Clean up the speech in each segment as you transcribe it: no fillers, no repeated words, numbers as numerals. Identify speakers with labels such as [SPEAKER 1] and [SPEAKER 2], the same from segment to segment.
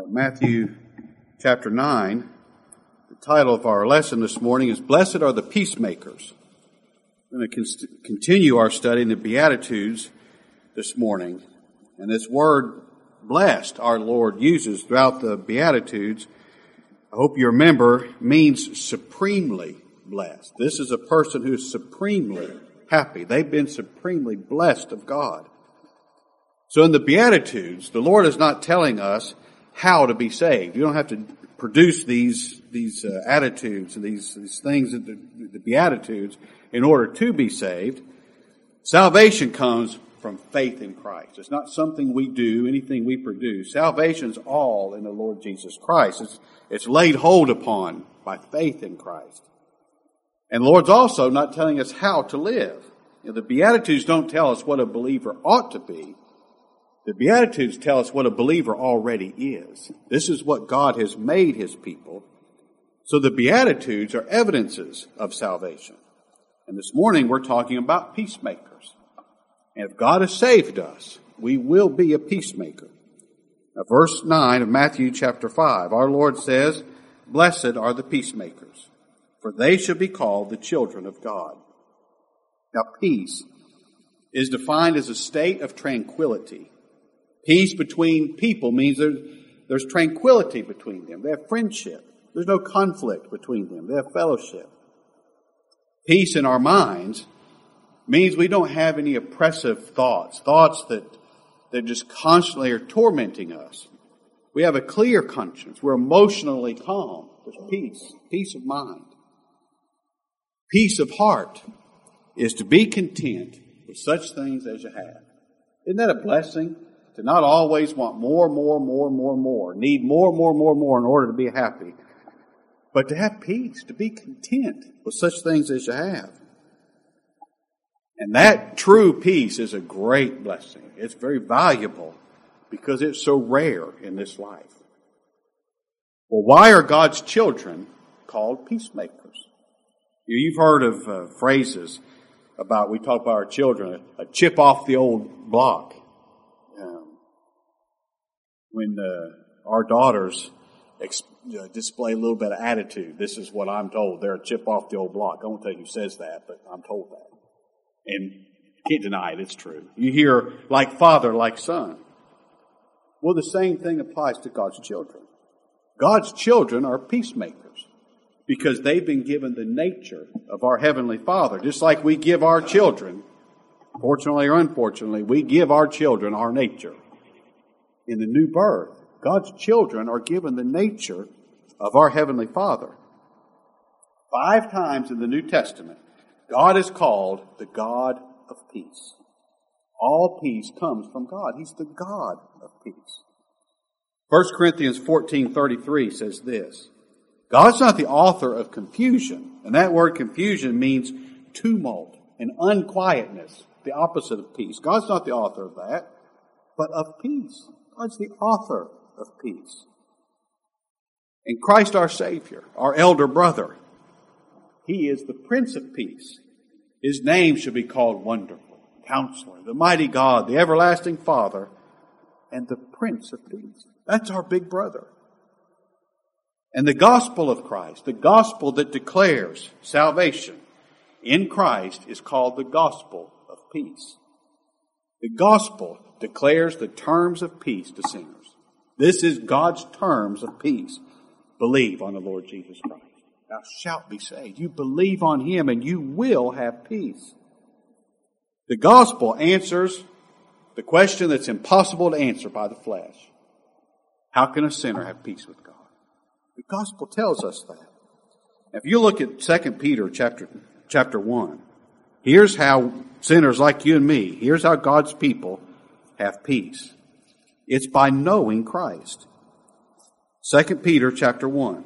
[SPEAKER 1] Matthew chapter 9. The title of our lesson this morning is Blessed are the Peacemakers. We're going to continue our study in the Beatitudes this morning. And this word blessed our Lord uses throughout the Beatitudes, I hope you remember, means supremely blessed. This is a person who is supremely happy. They've been supremely blessed of God. So in the Beatitudes, the Lord is not telling us how to be saved. You don't have to produce these attitudes and these things in the Beatitudes in order to be saved. Salvation comes from faith in Christ. It's not something we do, anything we produce. Salvation's all in the Lord Jesus Christ. It's laid hold upon by faith in Christ. And the Lord's also not telling us how to live. The Beatitudes don't tell us what a believer ought to be. The Beatitudes tell us what a believer already is. This is what God has made His people. So the Beatitudes are evidences of salvation. And this morning we're talking about peacemakers. And if God has saved us, we will be a peacemaker. Now, verse 9 of Matthew chapter 5, our Lord says, "Blessed are the peacemakers, for they shall be called the children of God." Now, peace is defined as a state of tranquility. Peace between people means there's tranquility between them. They have friendship. There's no conflict between them. They have fellowship. Peace in our minds means we don't have any oppressive thoughts that just constantly are tormenting us. We have a clear conscience. We're emotionally calm. There's peace of mind. Peace of heart is to be content with such things as you have. Isn't that a blessing? To not always want more, need more in order to be happy, but to have peace, to be content with such things as you have. And that true peace is a great blessing. It's very valuable because it's so rare in this life. Well, why are God's children called peacemakers? You've heard of phrases about, we talk about our children, a chip off the old block. When our daughters display a little bit of attitude, this is what I'm told. They're a chip off the old block. I won't tell you who says that, but I'm told that. And you can't deny it. It's true. You hear like father, like son. Well, the same thing applies to God's children. God's children are peacemakers because they've been given the nature of our Heavenly Father. Just like we give our children, fortunately or unfortunately, we give our children our nature. In the new birth, God's children are given the nature of our Heavenly Father. 5 times in the New Testament, God is called the God of peace. All peace comes from God. He's the God of peace. 1 Corinthians 14:33 says this, God's not the author of confusion. And that word confusion means tumult and unquietness, the opposite of peace. God's not the author of that, but of peace. God's the author of peace. And Christ our Savior, our elder brother, He is the Prince of Peace. His name should be called Wonderful, Counselor, the Mighty God, the Everlasting Father, and the Prince of Peace. That's our big brother. And the gospel of Christ, the gospel that declares salvation in Christ, is called the gospel of peace. The gospel declares the terms of peace to sinners. This is God's terms of peace. Believe on the Lord Jesus Christ. Thou shalt be saved. You believe on Him and you will have peace. The gospel answers the question that's impossible to answer by the flesh. How can a sinner have peace with God? The gospel tells us that. If you look at 2 Peter chapter 1, here's how sinners like you and me, here's how God's people have peace. It's by knowing Christ. 2 Peter chapter 1.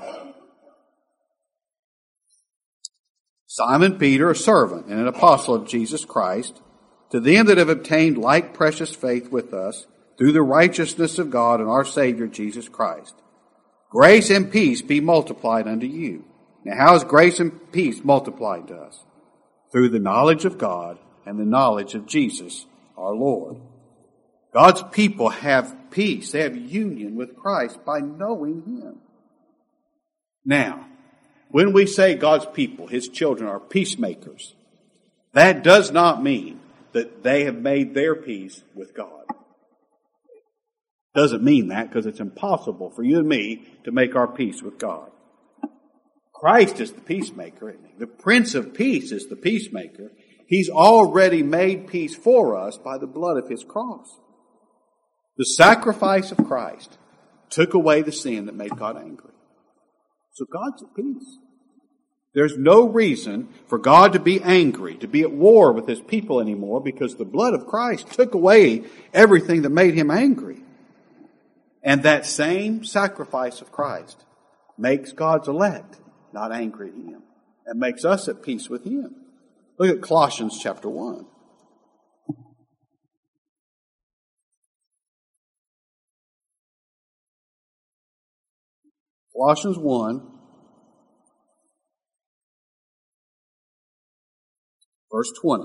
[SPEAKER 1] Simon Peter, a servant and an apostle of Jesus Christ, to them that have obtained like precious faith with us, through the righteousness of God and our Savior Jesus Christ. Grace and peace be multiplied unto you. Now how is grace and peace multiplied to us? Through the knowledge of God and the knowledge of Jesus our Lord. God's people have peace. They have union with Christ by knowing Him. Now, when we say God's people, His children, are peacemakers, that does not mean that they have made their peace with God. Doesn't mean that, because it's impossible for you and me to make our peace with God. Christ is the peacemaker, isn't He? The Prince of Peace is the peacemaker. He's already made peace for us by the blood of His cross. The sacrifice of Christ took away the sin that made God angry. So God's at peace. There's no reason for God to be angry, to be at war with His people anymore, because the blood of Christ took away everything that made Him angry. And that same sacrifice of Christ makes God's elect not angry at Him, and makes us at peace with Him. Look at Colossians chapter 1. Colossians 1, verse 20.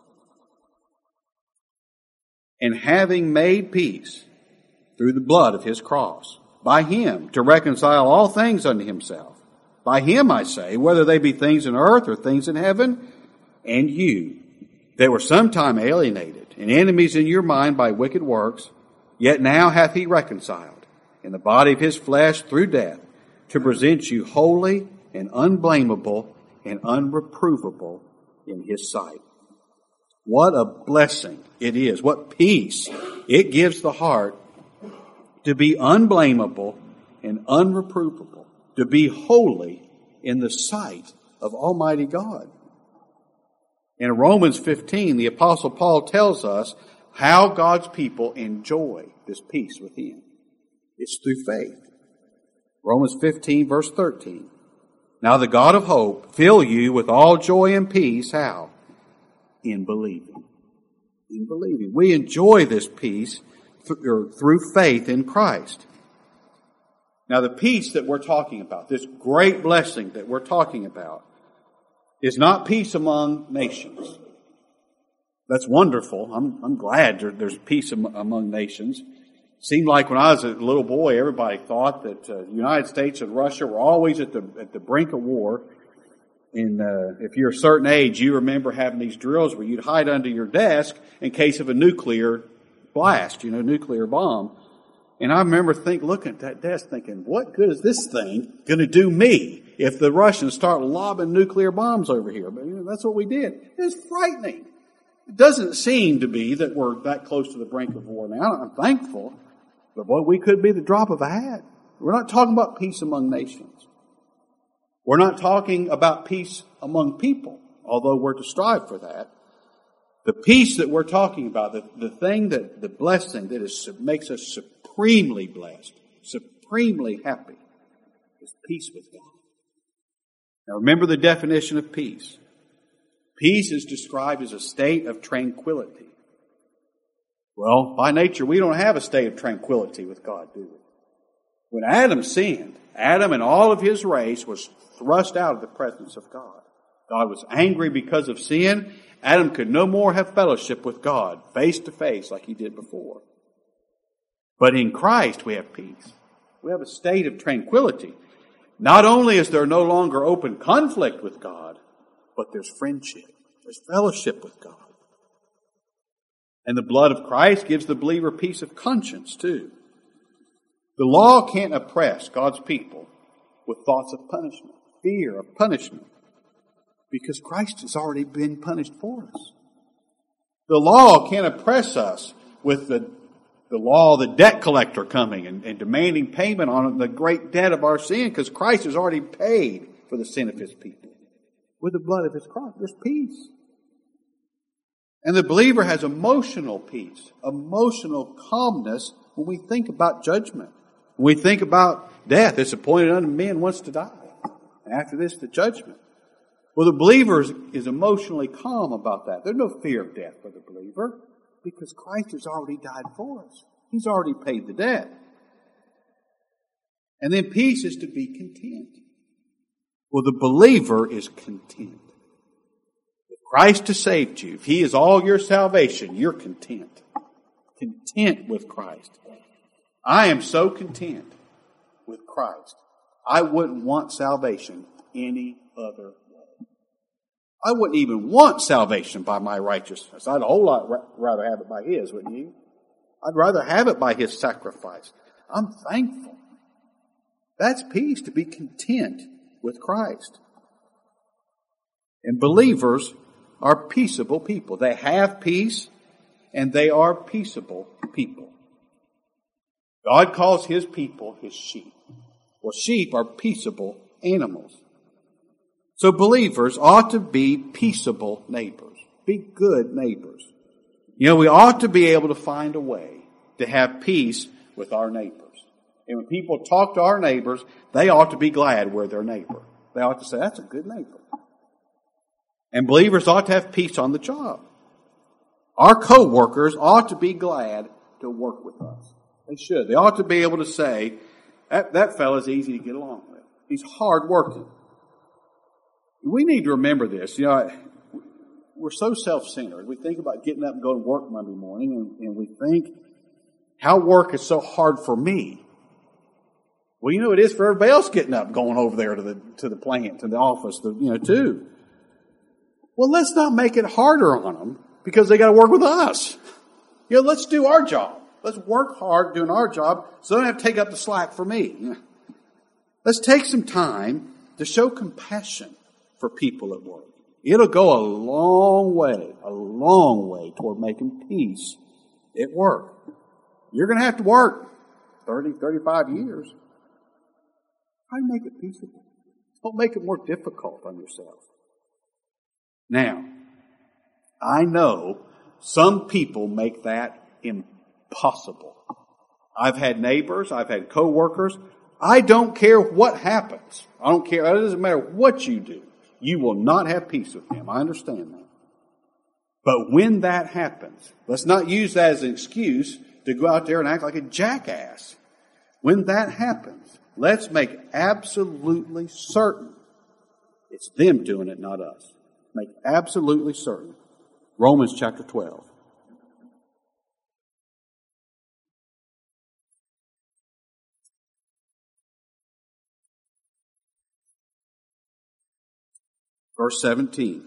[SPEAKER 1] And having made peace through the blood of His cross, by Him to reconcile all things unto Himself. By Him, I say, whether they be things in earth or things in heaven, and you, that were sometime alienated and enemies in your mind by wicked works, yet now hath He reconciled in the body of His flesh through death, to present you holy and unblameable and unreprovable in His sight. What a blessing it is. What peace it gives the heart to be unblameable and unreprovable, to be holy in the sight of Almighty God. In Romans 15, the Apostle Paul tells us how God's people enjoy this peace with Him. It's through faith. Romans 15, verse 13. Now the God of hope fill you with all joy and peace. How? In believing. In believing. We enjoy this peace through faith in Christ. Now the peace that we're talking about, this great blessing that we're talking about, is not peace among nations. That's wonderful. I'm glad there's peace among nations. Seemed like when I was a little boy, everybody thought that the United States and Russia were always at the brink of war. And if you're a certain age, you remember having these drills where you'd hide under your desk in case of a nuclear blast, nuclear bomb. And I remember looking at that desk thinking, what good is this thing going to do me if the Russians start lobbing nuclear bombs over here? But that's what we did. It's frightening. It doesn't seem to be that we're that close to the brink of war now. I'm thankful. But boy, we could be the drop of a hat. We're not talking about peace among nations. We're not talking about peace among people, although we're to strive for that. The peace that we're talking about, the blessing that makes us supremely blessed, supremely happy, is peace with God. Now remember the definition of peace. Peace is described as a state of tranquility. Well, by nature, we don't have a state of tranquility with God, do we? When Adam sinned, Adam and all of his race was thrust out of the presence of God. God was angry because of sin. Adam could no more have fellowship with God face to face like he did before. But in Christ, we have peace. We have a state of tranquility. Not only is there no longer open conflict with God, but there's friendship. There's fellowship with God. And the blood of Christ gives the believer peace of conscience too. The law can't oppress God's people with thoughts of punishment, fear of punishment, because Christ has already been punished for us. The law can't oppress us with the law of the debt collector coming and demanding payment on the great debt of our sin, because Christ has already paid for the sin of His people. With the blood of His cross, there's peace. And the believer has emotional peace, emotional calmness when we think about judgment. When we think about death, it's appointed unto men once to die. And after this, the judgment. Well, the believer is emotionally calm about that. There's no fear of death for the believer because Christ has already died for us. He's already paid the debt. And then peace is to be content. Well, the believer is content. If Christ has saved you, if He is all your salvation, you're content. Content with Christ. I am so content with Christ. I wouldn't want salvation any other way. I wouldn't even want salvation by my righteousness. I'd a whole lot rather have it by His, wouldn't you? I'd rather have it by His sacrifice. I'm thankful. That's peace, to be content with Christ. And believers are peaceable people. They have peace, and they are peaceable people. God calls His people His sheep. Well, sheep are peaceable animals. So believers ought to be peaceable neighbors. Be good neighbors. You know, we ought to be able to find a way to have peace with our neighbors. And when people talk to our neighbors, they ought to be glad we're their neighbor. They ought to say, that's a good neighbor. And believers ought to have peace on the job. Our co-workers ought to be glad to work with us. They should. They ought to be able to say, that fellow's easy to get along with. He's hard working. We need to remember this. You know, we're so self-centered. We think about getting up and going to work Monday morning, and we think how work is so hard for me. Well, you know, it is for everybody else getting up, going over there to the plant, to the office, too. Well, let's not make it harder on them because they got to work with us. You know, let's do our job. Let's work hard doing our job so they don't have to take up the slack for me. Let's take some time to show compassion for people at work. It'll go a long way toward making peace at work. You're going to have to work 30, 35 years. Try to make it peaceable. Don't make it more difficult on yourself. Now, I know some people make that impossible. I've had neighbors, I've had co-workers. I don't care what happens. I don't care. It doesn't matter what you do. You will not have peace with them. I understand that. But when that happens, let's not use that as an excuse to go out there and act like a jackass. When that happens, let's make absolutely certain it's them doing it, not us. Make absolutely certain. Romans chapter 12. Verse 17.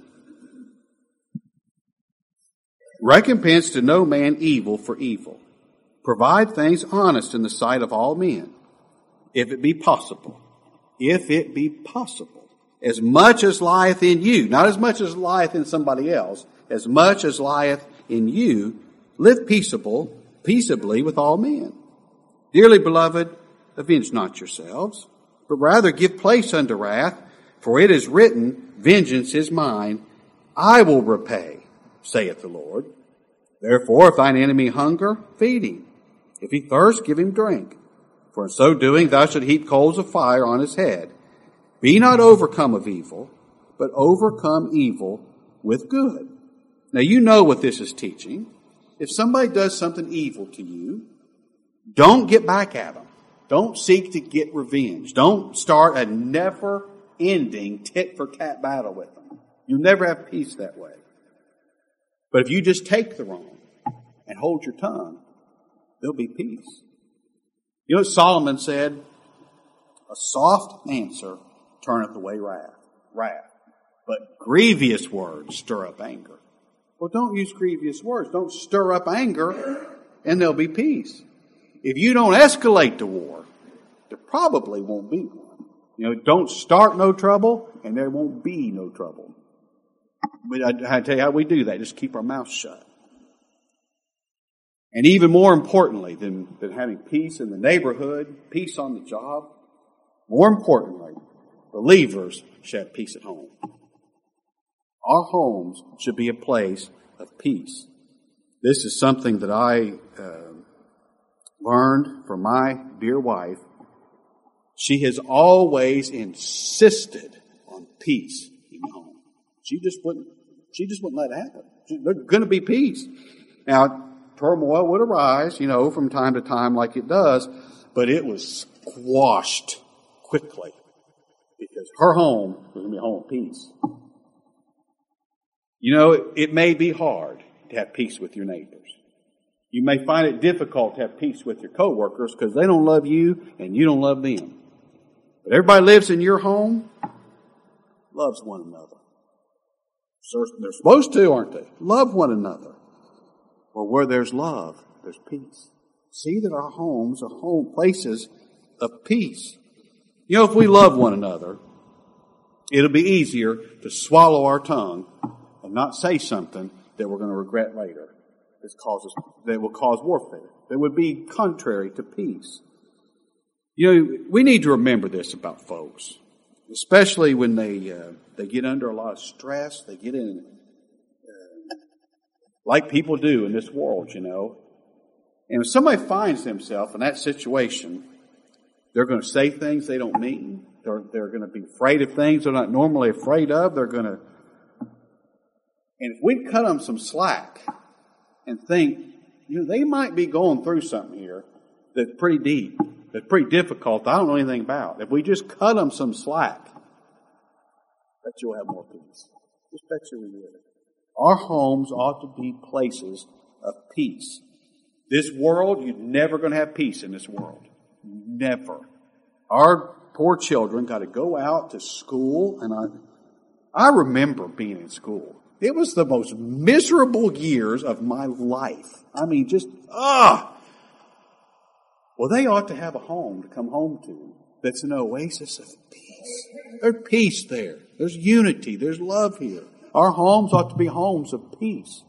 [SPEAKER 1] Recompense to no man evil for evil. Provide things honest in the sight of all men, if it be possible. If it be possible. As much as lieth in you, not as much as lieth in somebody else, as much as lieth in you, live peaceably with all men. Dearly beloved, avenge not yourselves, but rather give place unto wrath, for it is written, vengeance is mine, I will repay, saith the Lord. Therefore, if thine enemy hunger, feed him. If he thirst, give him drink. For in so doing thou shalt heap coals of fire on his head. Be not overcome of evil, but overcome evil with good. Now you know what this is teaching. If somebody does something evil to you, don't get back at them. Don't seek to get revenge. Don't start a never-ending tit-for-tat battle with them. You'll never have peace that way. But if you just take the wrong and hold your tongue, there'll be peace. You know what Solomon said? A soft answer turneth away wrath. But grievous words stir up anger. Well, don't use grievous words. Don't stir up anger, and there'll be peace. If you don't escalate the war, there probably won't be one. You know, don't start no trouble, and there won't be no trouble. I tell you how we do that. Just keep our mouths shut. And even more importantly than having peace in the neighborhood, peace on the job, more importantly, believers should have peace at home. Our homes should be a place of peace. This is something that I learned from my dear wife. She has always insisted on peace in the home. She just wouldn't let it happen. There's going to be peace. Now, turmoil would arise, from time to time like it does, but it was squashed quickly because her home was going to be a home of peace. It may be hard to have peace with your neighbors. You may find it difficult to have peace with your coworkers because they don't love you and you don't love them. But everybody lives in your home, loves one another. They're supposed to, aren't they? Love one another. Well, where there's love, there's peace. See that our homes are home places of peace. You know, if we love one another, it'll be easier to swallow our tongue and not say something that we're going to regret later. That will cause warfare. That would be contrary to peace. You know, we need to remember this about folks, especially when they get under a lot of stress. They get in, like people do in this world, you know. And if somebody finds themselves in that situation, they're going to say things they don't mean. They're going to be afraid of things they're not normally afraid of. And if we cut them some slack and think, you know, they might be going through something here that's pretty deep, that's pretty difficult, I don't know anything about. If we just cut them some slack, I bet you'll have more peace. Just bet you we will. Our homes ought to be places of peace. This world, you're never going to have peace in this world. Never. Our poor children got to go out to school, and I remember being in school. It was the most miserable years of my life. I mean, Well, they ought to have a home to come home to that's an oasis of peace. There's peace there. There's unity. There's love here. Our homes ought to be homes of peace.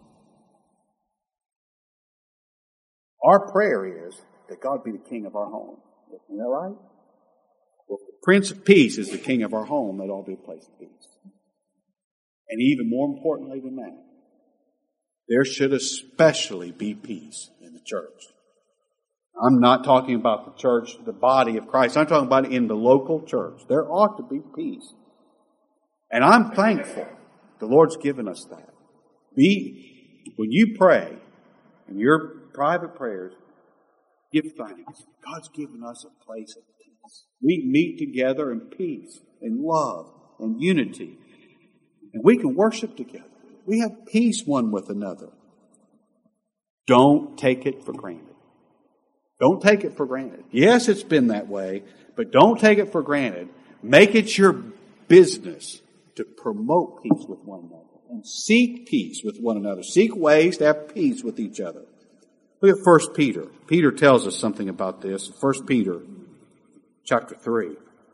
[SPEAKER 1] Our prayer is that God be the king of our home. Isn't that right? Well, the Prince of Peace is the king of our home. That ought to be a place of peace. And even more importantly than that, there should especially be peace in the church. I'm not talking about the church, the body of Christ. I'm talking about in the local church. There ought to be peace. And I'm thankful the Lord's given us that. When you pray, in your private prayers, give thanks. God's given us a place of peace. We meet together in peace, in love, and unity. And we can worship together. We have peace one with another. Don't take it for granted. Don't take it for granted. Yes, it's been that way, but don't take it for granted. Make it your business to promote peace with one another and seek peace with one another. Seek ways to have peace with each other. Look at 1 Peter. Peter tells us something about this. 1 Peter chapter 3.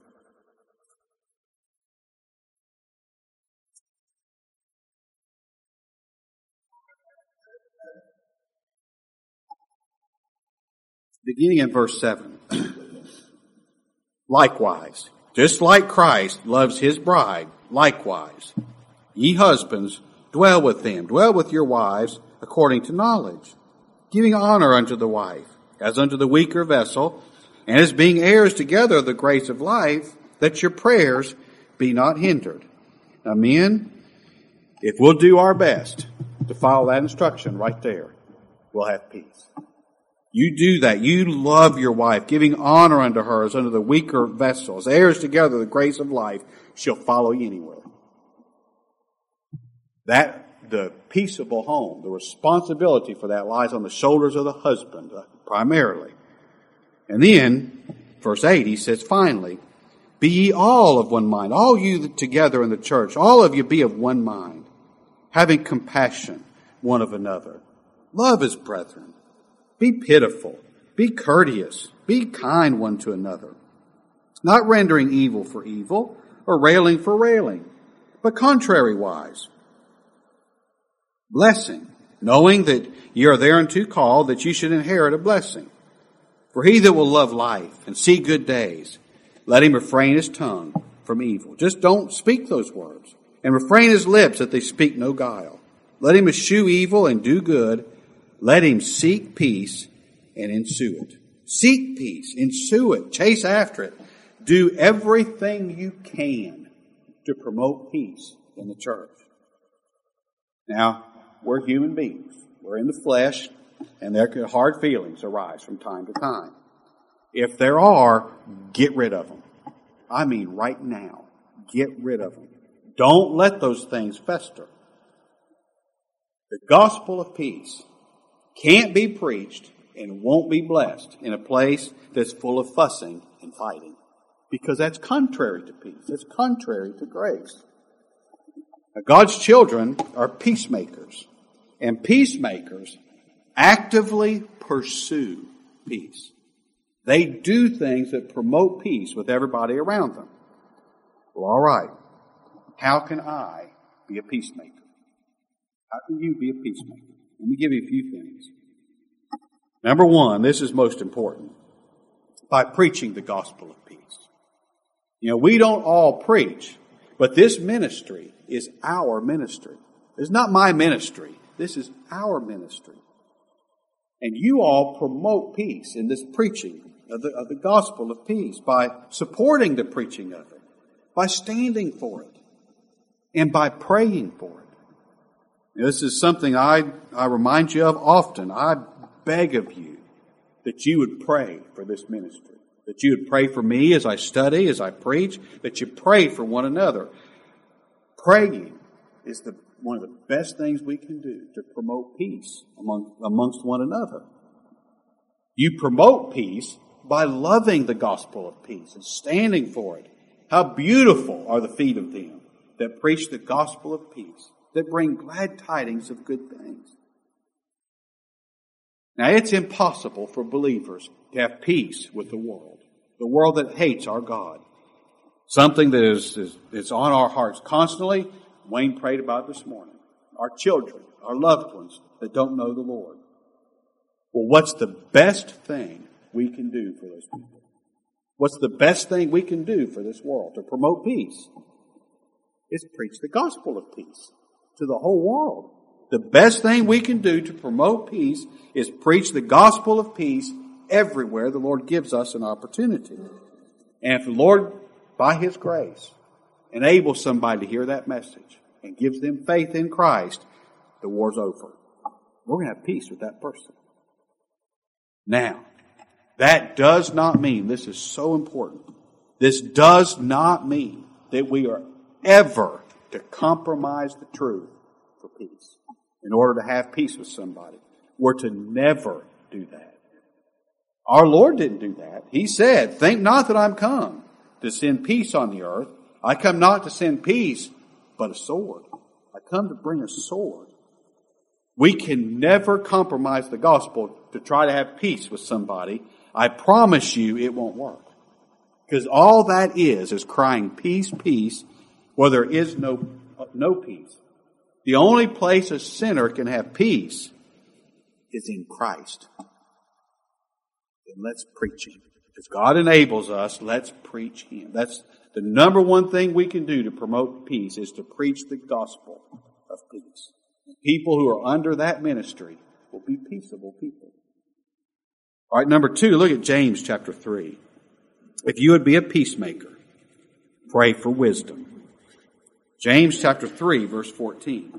[SPEAKER 1] Beginning in verse 7. Likewise, just like Christ loves his bride, likewise, ye husbands, dwell with them, dwell with your wives according to knowledge, giving honor unto the wife, as unto the weaker vessel, and as being heirs together of the grace of life, that your prayers be not hindered. Now, men, if we'll do our best to follow that instruction right there, we'll have peace. You do that. You love your wife, giving honor unto her as unto the weaker vessels, heirs together of the grace of life. She'll follow you anywhere. The peaceable home, the responsibility for that lies on the shoulders of the husband, primarily. And then, verse 8, he says, finally, be ye all of one mind, all you together in the church, all of you be of one mind, having compassion one of another. Love as brethren. Be pitiful, be courteous, be kind one to another, not rendering evil for evil, or railing for railing, but contrariwise, blessing, knowing that ye are thereunto called, that ye should inherit a blessing. For he that will love life and see good days, let him refrain his tongue from evil. Just don't speak those words. And refrain his lips that they speak no guile. Let him eschew evil and do good. Let him seek peace and ensue it. Seek peace, ensue it, chase after it. Do everything you can to promote peace in the church. Now, we're human beings. We're in the flesh, and hard feelings arise from time to time. If there are, get rid of them. I mean right now. Get rid of them. Don't let those things fester. The gospel of peace can't be preached and won't be blessed in a place that's full of fussing and fighting. Because that's contrary to peace. That's contrary to grace. Now, God's children are peacemakers. And peacemakers actively pursue peace. They do things that promote peace with everybody around them. Well, all right. How can I be a peacemaker? How can you be a peacemaker? Let me give you a few things. Number one, this is most important. By preaching the gospel of peace. You know, we don't all preach, but this ministry is our ministry. It's not my ministry. This is our ministry. And you all promote peace in this preaching of the gospel of peace by supporting the preaching of it, by standing for it, and by praying for it. This is something I remind you of often. I beg of you that you would pray for this ministry, that you would pray for me as I study, as I preach, that you pray for one another. Praying is one of the best things we can do to promote peace amongst one another. You promote peace by loving the gospel of peace and standing for it. How beautiful are the feet of them that preach the gospel of peace, that bring glad tidings of good things. Now, it's impossible for believers to have peace with the world that hates our God. Something that is on our hearts constantly. Wayne prayed about this morning. Our children, our loved ones that don't know the Lord. Well, what's the best thing we can do for those people? What's the best thing we can do for this world to promote peace? It's preach the gospel of peace to the whole world. The best thing we can do to promote peace is preach the gospel of peace everywhere the Lord gives us an opportunity. And if the Lord, by His grace, enables somebody to hear that message and gives them faith in Christ, the war's over. We're going to have peace with that person. Now, that does not mean, this is so important, this does not mean that we are ever to compromise the truth for peace in order to have peace with somebody. We're to never do that. Our Lord didn't do that. He said, think not that I'm come to send peace on the earth. I come not to send peace, but a sword. I come to bring a sword. We can never compromise the gospel to try to have peace with somebody. I promise you it won't work. Because all that is crying peace, peace, where there is no peace. The only place a sinner can have peace is in Christ. And let's preach Him. As God enables us, let's preach Him. That's the number one thing we can do to promote peace, is to preach the gospel of peace. People who are under that ministry will be peaceable people. All right, number 2, look at James chapter 3. If you would be a peacemaker, pray for wisdom. James chapter 3, verse 14.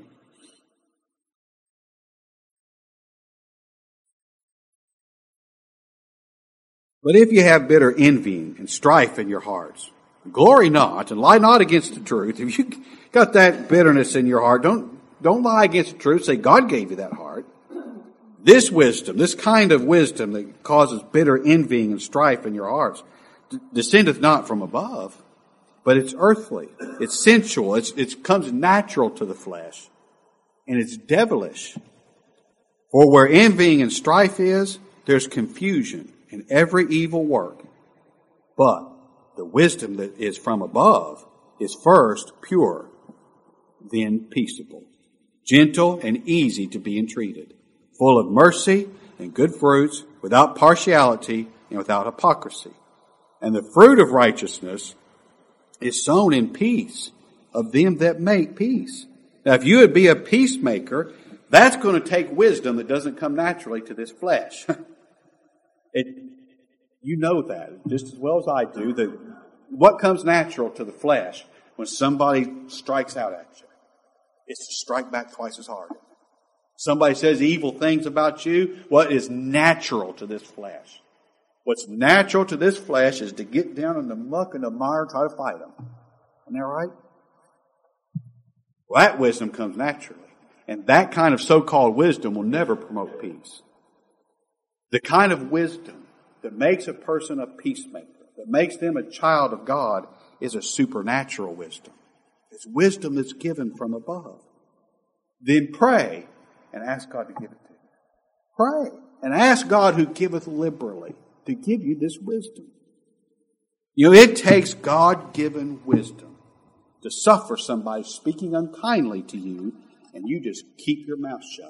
[SPEAKER 1] But if you have bitter envying and strife in your hearts, glory not and lie not against the truth. If you got that bitterness in your heart, don't lie against the truth. Say, God gave you that heart. This wisdom, this kind of wisdom that causes bitter envying and strife in your hearts, descendeth not from above, but it's earthly, it's sensual, it comes natural to the flesh, and it's devilish. For where envying and strife is, there's confusion in every evil work. But the wisdom that is from above is first pure, then peaceable, gentle and easy to be entreated, full of mercy and good fruits, without partiality and without hypocrisy. And the fruit of righteousness is sown in peace of them that make peace. Now, if you would be a peacemaker, that's going to take wisdom that doesn't come naturally to this flesh. You know that just as well as I do, that what comes natural to the flesh when somebody strikes out at you is to strike back twice as hard. Somebody says evil things about you, what is natural to this flesh? What's natural to this flesh is to get down in the muck and the mire and try to fight them. Isn't that right? Well, that wisdom comes naturally. And that kind of so-called wisdom will never promote peace. The kind of wisdom that makes a person a peacemaker, that makes them a child of God, is a supernatural wisdom. It's wisdom that's given from above. Then pray and ask God to give it to you. Pray and ask God, who giveth liberally, to give you this wisdom. You know, it takes God-given wisdom to suffer somebody speaking unkindly to you, and you just keep your mouth shut.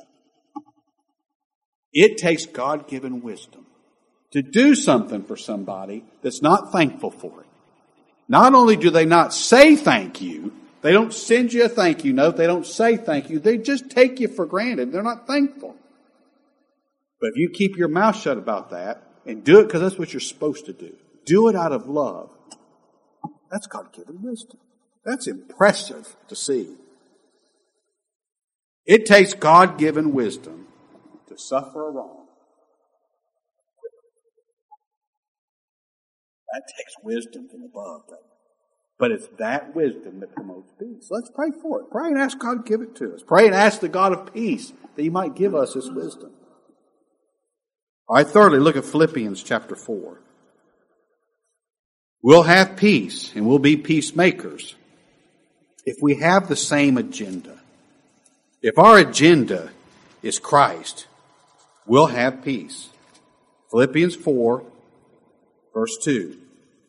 [SPEAKER 1] It takes God-given wisdom to do something for somebody that's not thankful for it. Not only do they not say thank you, they don't send you a thank you note, they don't say thank you, they just take you for granted. They're not thankful. But if you keep your mouth shut about that and do it because that's what you're supposed to do it out of love, that's God-given wisdom. That's impressive to see. It takes God-given wisdom to suffer a wrong. That takes wisdom from above, doesn't it? But it's that wisdom that promotes peace. Let's pray for it. Pray and ask God to give it to us. Pray and ask the God of peace that He might give us this wisdom. All right, thirdly, look at Philippians chapter 4. We'll have peace and we'll be peacemakers if we have the same agenda. If our agenda is Christ, we'll have peace. Philippians 4, verse 2.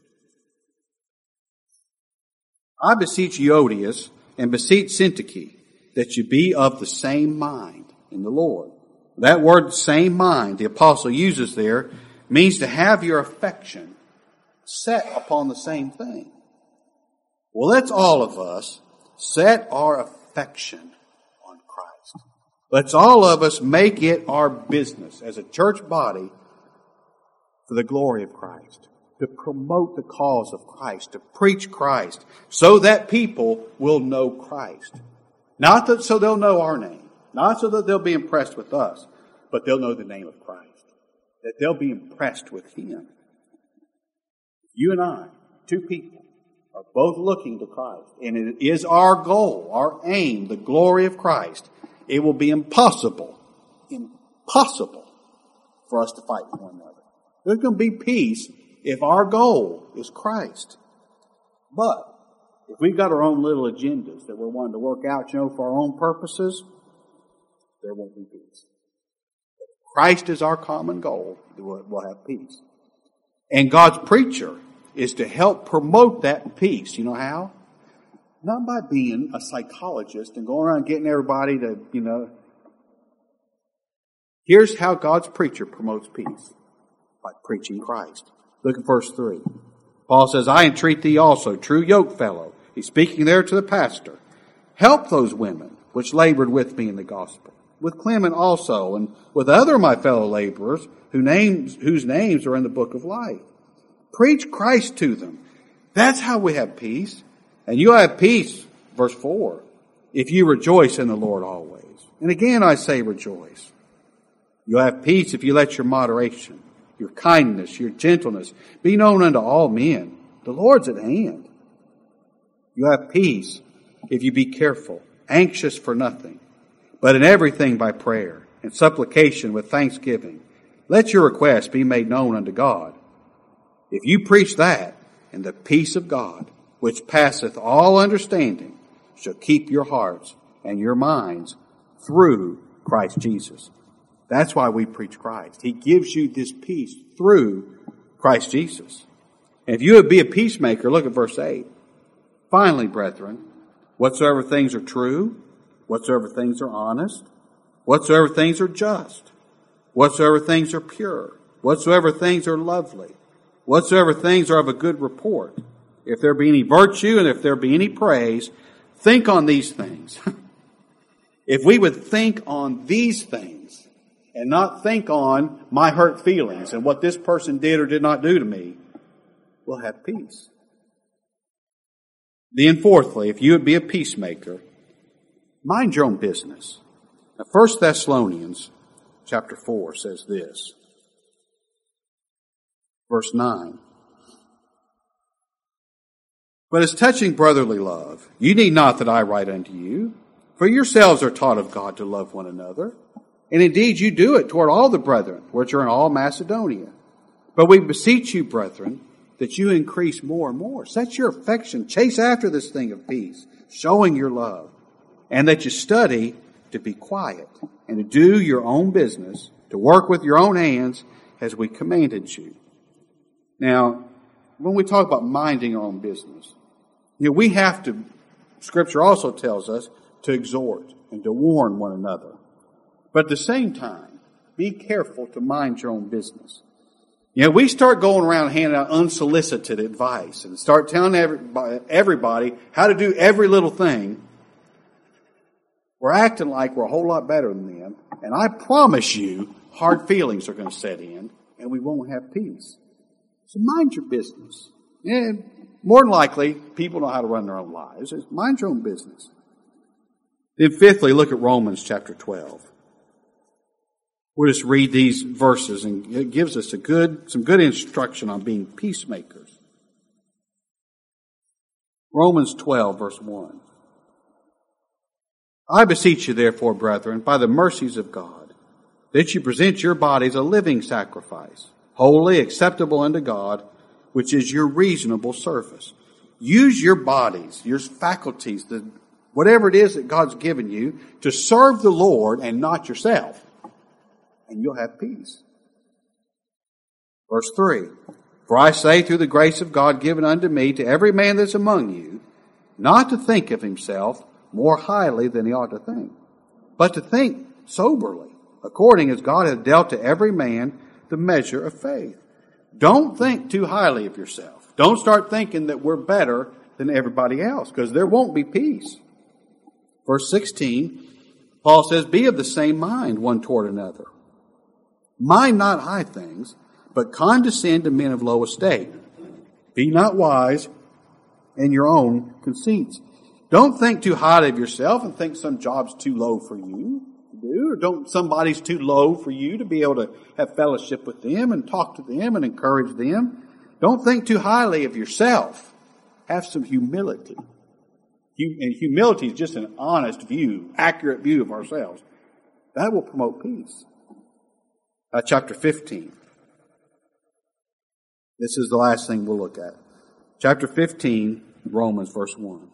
[SPEAKER 1] I beseech Euodias and beseech Syntyche that you be of the same mind in the Lord. That word, same mind, the apostle uses there, means to have your affection set upon the same thing. Well, let's all of us set our affection on Christ. Let's all of us make it our business as a church body for the glory of Christ, to promote the cause of Christ, to preach Christ, so that people will know Christ. Not that so they'll know our name, not so that they'll be impressed with us, but they'll know the name of Christ, that they'll be impressed with Him. You and I, two people, are both looking to Christ, and it is our goal, our aim, the glory of Christ. It will be impossible for us to fight with one another. There's going to be peace if our goal is Christ. But if we've got our own little agendas that we're wanting to work out, for our own purposes, there won't be peace. If Christ is our common goal, we'll have peace. And God's preacher is to help promote that peace. You know how? Not by being a psychologist and going around getting everybody to, Here's how God's preacher promotes peace. By preaching Christ. Look at verse 3. Paul says, I entreat thee also, true yoke fellow. He's speaking there to the pastor. Help those women which labored with me in the gospel, with Clement also, and with other of my fellow laborers whose names are in the book of life. Preach Christ to them. That's how we have peace. And you have peace, verse 4, if you rejoice in the Lord always. And again I say rejoice. You'll have peace if you let your moderation, your kindness, your gentleness be known unto all men. The Lord's at hand. You have peace if you be careful, anxious for nothing, but in everything by prayer and supplication with thanksgiving. Let your requests be made known unto God. If you preach that, and the peace of God, which passeth all understanding, shall keep your hearts and your minds through Christ Jesus. That's why we preach Christ. He gives you this peace through Christ Jesus. And if you would be a peacemaker, look at verse 8. Finally, brethren, whatsoever things are true, whatsoever things are honest, whatsoever things are just, whatsoever things are pure, whatsoever things are lovely, whatsoever things are of a good report, if there be any virtue and if there be any praise, think on these things. If we would think on these things and not think on my hurt feelings and what this person did or did not do to me, we'll have peace. Then fourthly, if you would be a peacemaker, mind your own business. Now, 1 Thessalonians chapter 4 says this. Verse 9. But as touching brotherly love, you need not that I write unto you, for yourselves are taught of God to love one another. And indeed you do it toward all the brethren, which are in all Macedonia. But we beseech you, brethren, that you increase more and more. Set your affection, chase after this thing of peace, showing your love, and that you study to be quiet and to do your own business, to work with your own hands as we commanded you. Now, when we talk about minding our own business, we have to, Scripture also tells us to exhort and to warn one another. But at the same time, be careful to mind your own business. We start going around handing out unsolicited advice and start telling everybody how to do every little thing. We're acting like we're a whole lot better than them. And I promise you, hard feelings are going to set in and we won't have peace. So mind your business. More than likely, people know how to run their own lives. Mind your own business. Then fifthly, look at Romans chapter 12. We'll just read these verses and it gives us some good instruction on being peacemakers. Romans 12, verse 1. I beseech you, therefore, brethren, by the mercies of God, that you present your bodies a living sacrifice, holy, acceptable unto God, which is your reasonable service. Use your bodies, your faculties, whatever it is that God's given you, to serve the Lord and not yourself. And you'll have peace. Verse 3. For I say through the grace of God given unto me to every man that's among you, not to think of himself more highly than he ought to think, but to think soberly, according as God hath dealt to every man the measure of faith. Don't think too highly of yourself. Don't start thinking that we're better than everybody else, because there won't be peace. Verse 16, Paul says, be of the same mind one toward another. Mind not high things, but condescend to men of low estate. Be not wise in your own conceits. Don't think too highly of yourself and think some job's too low for you to do, or don't somebody's too low for you to be able to have fellowship with them and talk to them and encourage them. Don't think too highly of yourself. Have some humility. And humility is just an honest view, accurate view of ourselves. That will promote peace. Chapter 15. This is the last thing we'll look at. Chapter 15, Romans, verse 1.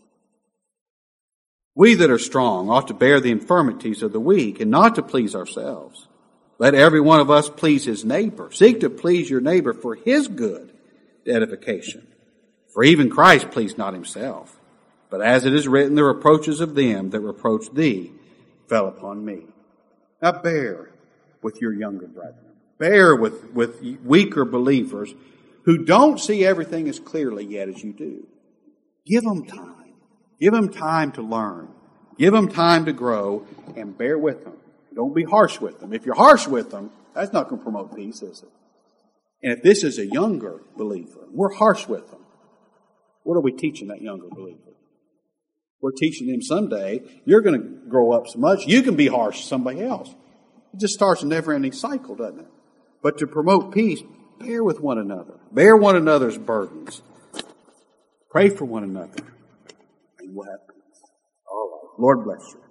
[SPEAKER 1] We that are strong ought to bear the infirmities of the weak and not to please ourselves. Let every one of us please his neighbor. Seek to please your neighbor for his good edification. For even Christ pleased not himself. But as it is written, the reproaches of them that reproached thee fell upon me. Now bear with your younger brethren. Bear with weaker believers who don't see everything as clearly yet as you do. Give them time. Give them time to learn. Give them time to grow and bear with them. Don't be harsh with them. If you're harsh with them, that's not going to promote peace, is it? And if this is a younger believer, we're harsh with them. What are we teaching that younger believer? We're teaching them someday you're going to grow up so much you can be harsh to somebody else. It just starts a never-ending cycle, doesn't it? But to promote peace, bear with one another. Bear one another's burdens. Pray for one another. And we'll have peace. All right. Lord bless you.